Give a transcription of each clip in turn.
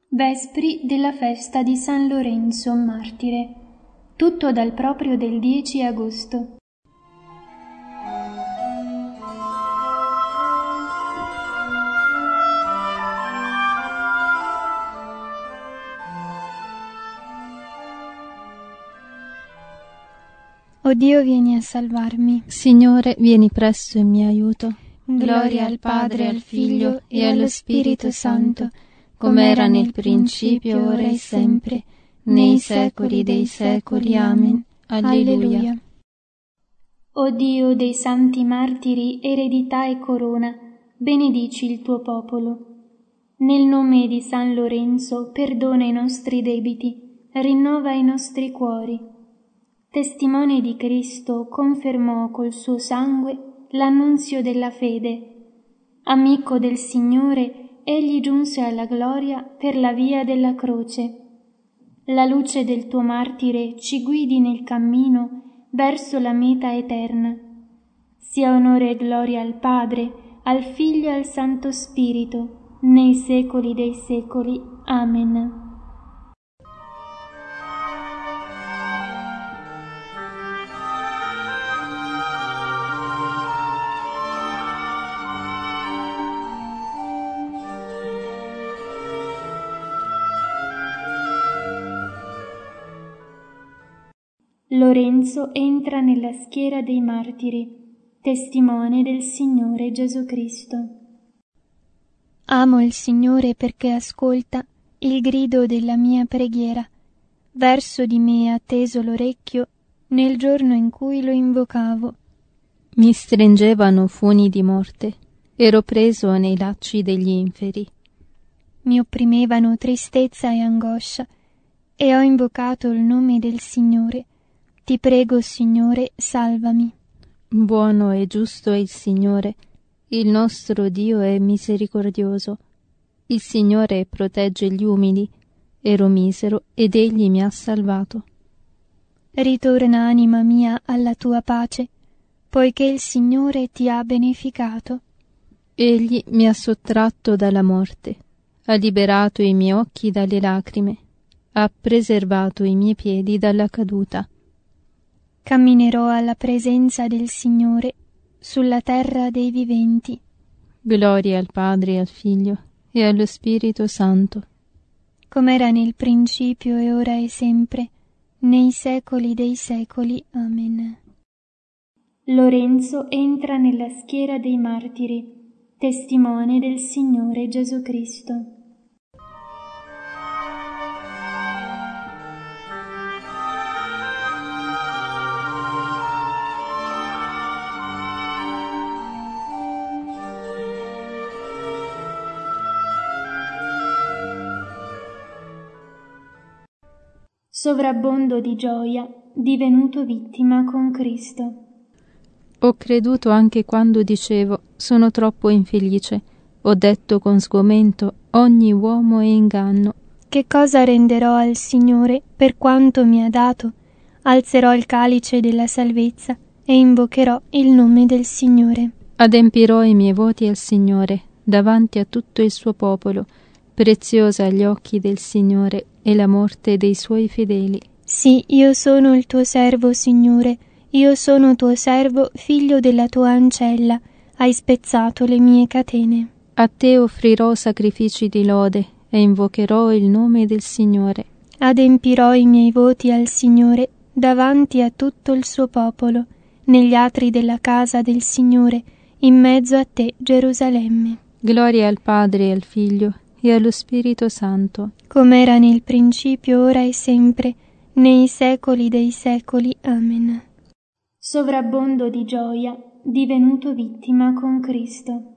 Vespri della festa di San Lorenzo Martire, tutto dal proprio del 10 agosto. O Dio, vieni a salvarmi. Signore, vieni presto in mio aiuto. Gloria al Padre, al Figlio e allo Spirito Santo, come era nel principio, ora e sempre, nei secoli dei secoli. Amen. Alleluia. O Dio dei santi martiri, eredità e corona, benedici il tuo popolo. Nel nome di San Lorenzo, perdona i nostri debiti, rinnova i nostri cuori. Testimone di Cristo, confermò col suo sangue l'annunzio della fede. Amico del Signore, egli giunse alla gloria per la via della croce. La luce del tuo martire ci guidi nel cammino verso la meta eterna. Sia onore e gloria al Padre, al Figlio e al Santo Spirito, nei secoli dei secoli. Amen. Lorenzo entra nella schiera dei martiri, testimone del Signore Gesù Cristo. Amo il Signore perché ascolta il grido della mia preghiera. Verso di me ha teso l'orecchio nel giorno in cui lo invocavo. Mi stringevano funi di morte, ero preso nei lacci degli inferi. Mi opprimevano tristezza e angoscia, e ho invocato il nome del Signore. Ti prego, Signore, salvami. Buono e giusto è il Signore, il nostro Dio è misericordioso. Il Signore protegge gli umili, ero misero ed Egli mi ha salvato. Ritorna, anima mia, alla tua pace, poiché il Signore ti ha beneficato. Egli mi ha sottratto dalla morte, ha liberato i miei occhi dalle lacrime, ha preservato i miei piedi dalla caduta. Camminerò alla presenza del Signore sulla terra dei viventi. Gloria al Padre e al Figlio e allo Spirito Santo, come era nel principio e ora e sempre, nei secoli dei secoli. Amen. Lorenzo entra nella schiera dei martiri, testimone del Signore Gesù Cristo. Sovrabbondo di gioia, divenuto vittima con Cristo. Ho creduto anche quando dicevo, sono troppo infelice. Ho detto con sgomento, ogni uomo è inganno. Che cosa renderò al Signore per quanto mi ha dato? Alzerò il calice della salvezza e invocherò il nome del Signore. Adempirò i miei voti al Signore, davanti a tutto il suo popolo. Preziosa agli occhi del Signore è la morte dei suoi fedeli. Sì, io sono il tuo servo, Signore, io sono tuo servo, figlio della tua ancella, hai spezzato le mie catene. A te offrirò sacrifici di lode e invocherò il nome del Signore. Adempirò i miei voti al Signore davanti a tutto il suo popolo, negli atri della casa del Signore, in mezzo a te, Gerusalemme. Gloria al Padre e al Figlio e allo Spirito Santo, come era nel principio, ora e sempre, nei secoli dei secoli. Amen. Sovrabbondo di gioia, divenuto vittima con Cristo.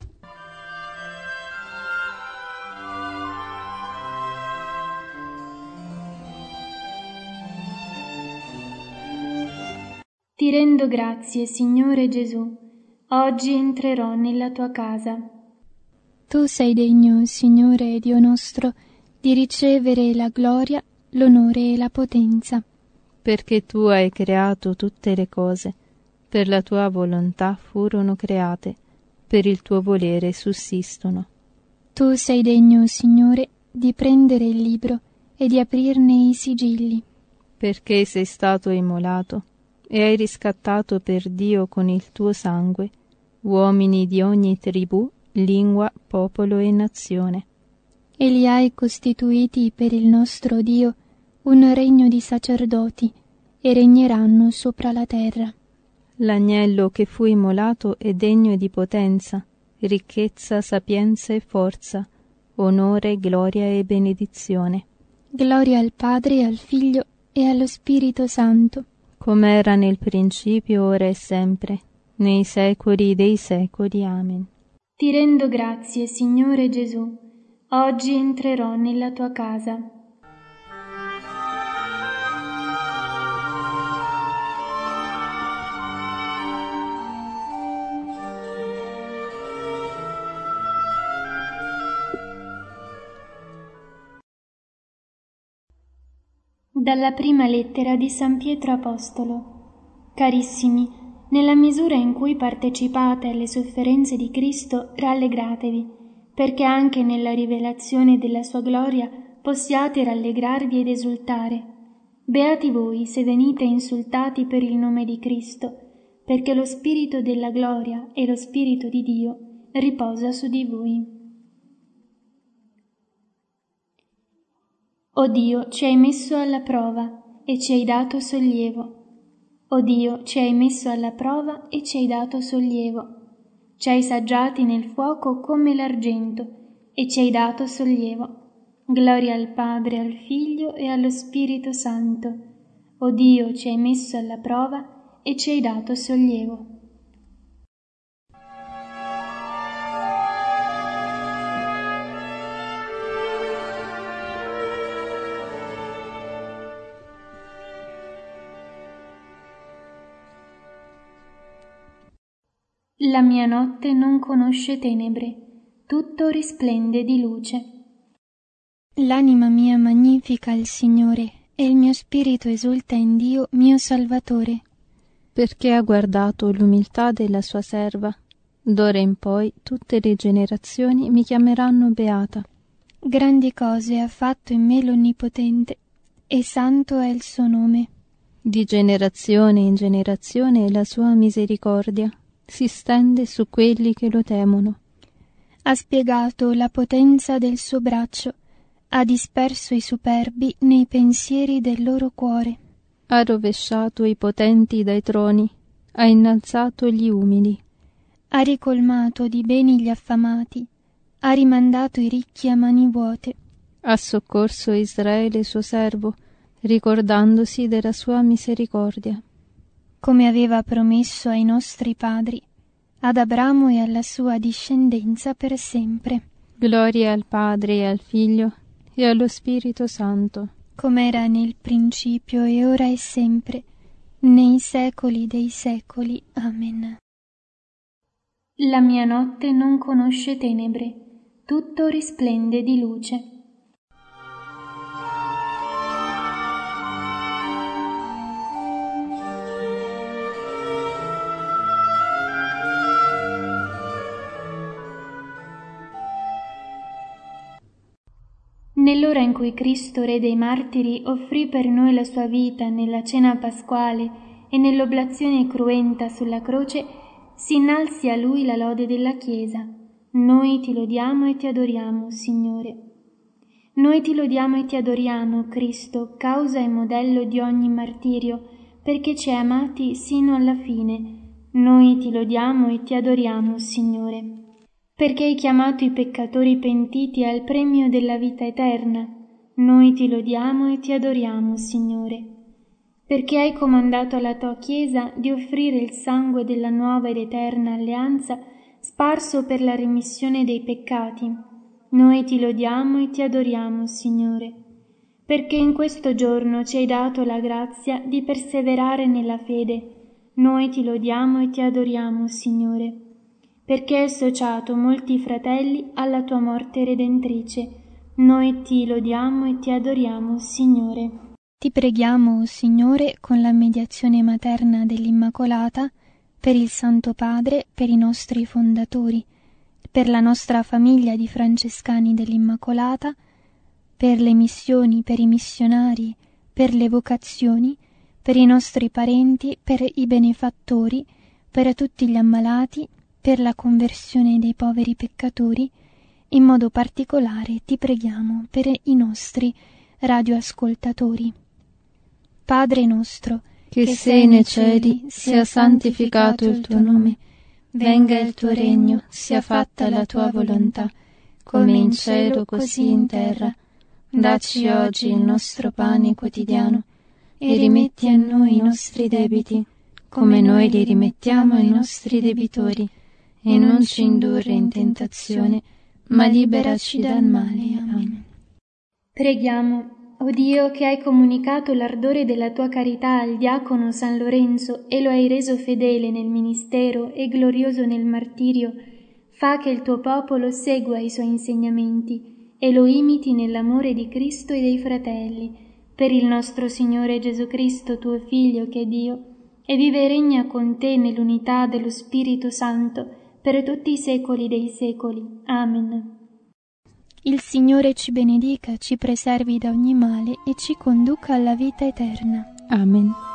Ti rendo grazie, Signore Gesù. Oggi entrerò nella tua casa. Tu sei degno, Signore Dio nostro, di ricevere la gloria, l'onore e la potenza. Perché tu hai creato tutte le cose, per la tua volontà furono create, per il tuo volere sussistono. Tu sei degno, Signore, di prendere il libro e di aprirne i sigilli. Perché sei stato immolato e hai riscattato per Dio con il tuo sangue uomini di ogni tribù, lingua, popolo e nazione. E li hai costituiti per il nostro Dio un regno di sacerdoti, e regneranno sopra la terra. L'agnello che fu immolato è degno di potenza, ricchezza, sapienza e forza, onore, gloria e benedizione. Gloria al Padre, al Figlio e allo Spirito Santo, come era nel principio, ora e sempre, nei secoli dei secoli. Amen. Ti rendo grazie, Signore Gesù. Oggi entrerò nella tua casa. Dalla prima lettera di San Pietro Apostolo. Carissimi, nella misura in cui partecipate alle sofferenze di Cristo, rallegratevi, perché anche nella rivelazione della sua gloria possiate rallegrarvi ed esultare. Beati voi se venite insultati per il nome di Cristo, perché lo Spirito della gloria e lo Spirito di Dio riposa su di voi. O Dio, ci hai messo alla prova e ci hai dato sollievo. O Dio, ci hai messo alla prova e ci hai dato sollievo. Ci hai saggiati nel fuoco come l'argento e ci hai dato sollievo. Gloria al Padre, al Figlio e allo Spirito Santo. O Dio, ci hai messo alla prova e ci hai dato sollievo. La mia notte non conosce tenebre, tutto risplende di luce. L'anima mia magnifica il Signore, e il mio spirito esulta in Dio, mio Salvatore. Perché ha guardato l'umiltà della sua serva. D'ora in poi tutte le generazioni mi chiameranno beata. Grandi cose ha fatto in me l'Onnipotente, e santo è il suo nome. Di generazione in generazione la sua misericordia si stende su quelli che lo temono. Ha spiegato la potenza del suo braccio, ha disperso i superbi nei pensieri del loro cuore. Ha rovesciato i potenti dai troni, ha innalzato gli umili. Ha ricolmato di beni gli affamati, ha rimandato i ricchi a mani vuote. Ha soccorso Israele suo servo, ricordandosi della sua misericordia. Come aveva promesso ai nostri padri, ad Abramo e alla sua discendenza per sempre. Gloria al Padre e al Figlio e allo Spirito Santo, come era nel principio e ora e sempre, nei secoli dei secoli. Amen. La mia notte non conosce tenebre, tutto risplende di luce. Nell'ora in cui Cristo, Re dei martiri, offrì per noi la sua vita nella cena pasquale e nell'oblazione cruenta sulla croce, si innalzi a Lui la lode della Chiesa. Noi ti lodiamo e ti adoriamo, Signore. Noi ti lodiamo e ti adoriamo, Cristo, causa e modello di ogni martirio, perché ci hai amati sino alla fine. Noi ti lodiamo e ti adoriamo, Signore. Perché hai chiamato i peccatori pentiti al premio della vita eterna. Noi ti lodiamo e ti adoriamo, Signore. Perché hai comandato alla tua Chiesa di offrire il sangue della nuova ed eterna alleanza sparso per la remissione dei peccati. Noi ti lodiamo e ti adoriamo, Signore. Perché in questo giorno ci hai dato la grazia di perseverare nella fede. Noi ti lodiamo e ti adoriamo, Signore. Perché hai associato molti fratelli alla tua morte redentrice. Noi ti lodiamo e ti adoriamo, Signore. Ti preghiamo, o Signore, con la mediazione materna dell'Immacolata, per il Santo Padre, per i nostri fondatori, per la nostra famiglia di francescani dell'Immacolata, per le missioni, per i missionari, per le vocazioni, per i nostri parenti, per i benefattori, per tutti gli ammalati, per la conversione dei poveri peccatori. In modo particolare ti preghiamo per i nostri radioascoltatori. Padre nostro, che sei nei cieli, sia santificato il tuo nome. Venga il tuo regno, sia fatta la tua volontà, come in cielo così in terra. Dacci oggi il nostro pane quotidiano e rimetti a noi i nostri debiti, come noi li rimettiamo ai nostri debitori, e non ci indurre in tentazione, ma liberaci dal male. Amen. Preghiamo. O Dio, che hai comunicato l'ardore della tua carità al diacono San Lorenzo e lo hai reso fedele nel ministero e glorioso nel martirio, fa che il tuo popolo segua i suoi insegnamenti e lo imiti nell'amore di Cristo e dei fratelli, per il nostro Signore Gesù Cristo, tuo Figlio, che è Dio, e vive e regna con te nell'unità dello Spirito Santo, per tutti i secoli dei secoli. Amen. Il Signore ci benedica, ci preservi da ogni male e ci conduca alla vita eterna. Amen.